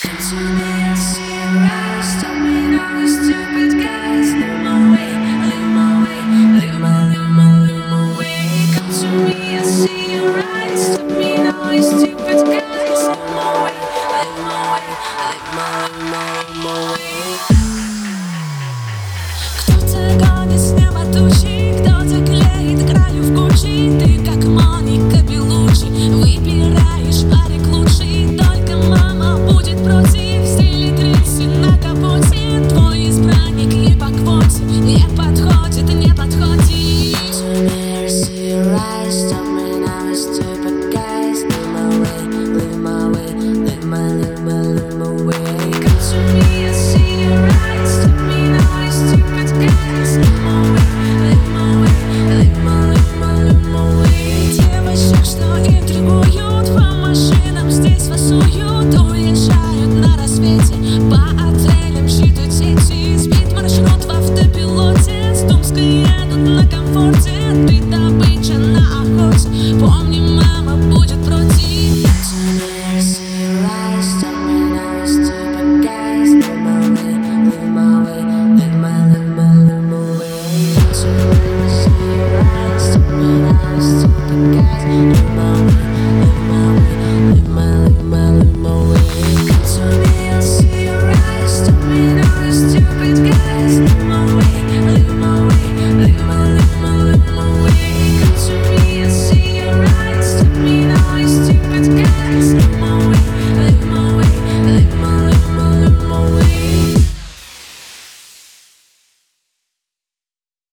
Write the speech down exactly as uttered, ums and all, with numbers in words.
Кто-то гонит с неба тучи, кто-то клеит краю в кучи. Ты как Моника Белуччи, выбираешь парик лучший. Только мама будет против, стиле тридцать на капоте. Твой избранник ей по квоте не подходит, не подходит. Уезжают на рассвете, по отелям считают сети. Сбит маршрут в автопилоте, с Томска едут на комфорте. Ты добыча на охоте, помни, мама будет против. Guys,